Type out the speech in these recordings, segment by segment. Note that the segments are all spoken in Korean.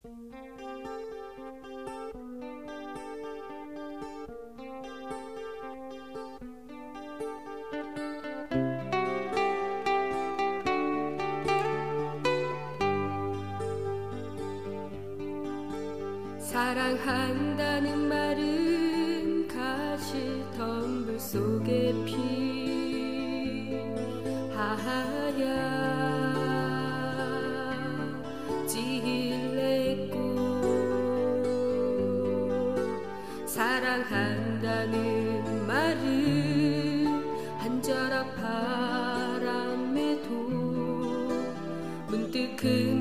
사랑한다는 말은 가시 덤불 속에 핀 하얀 찔레꽃. 사랑한다는 말은 한 자락 바람에도 문득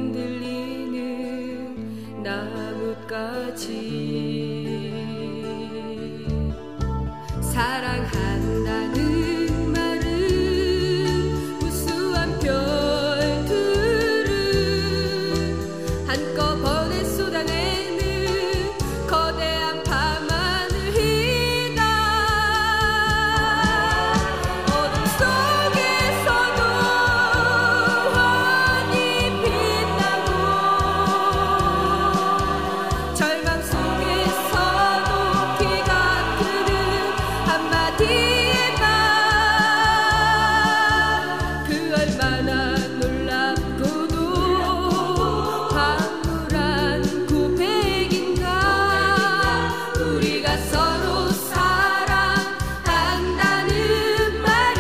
흔들리는 나뭇가지. 사랑한다는 말은 무수한 별들을 한꺼번에 쏟아내는 거대한 밤하늘이다. 어둠 속에서도 환히 빛나고 절망 속에서도 귀가 트는 한마디의 말. 그 얼마나 놀랍고도 황홀한 고백인가. 우리가 서로 사랑한다는 말은.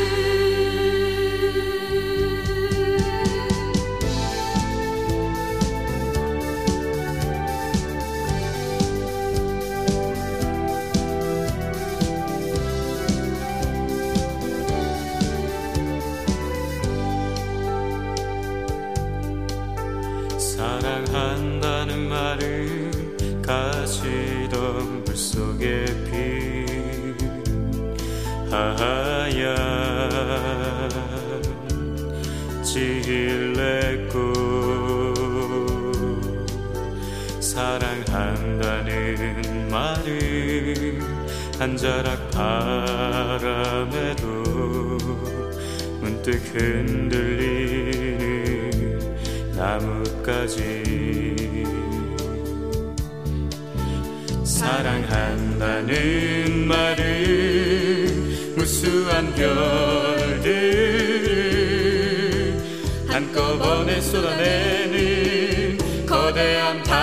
사랑한다는 말은 가시덤불 속에 핀 하얀 찔레꽃. 사랑한다는 말은 한 자락 바람에도 문득 흔들리는 나뭇가지. 사랑한다는 말은 무수한 별들을 한꺼번에 쏟아내는 거대한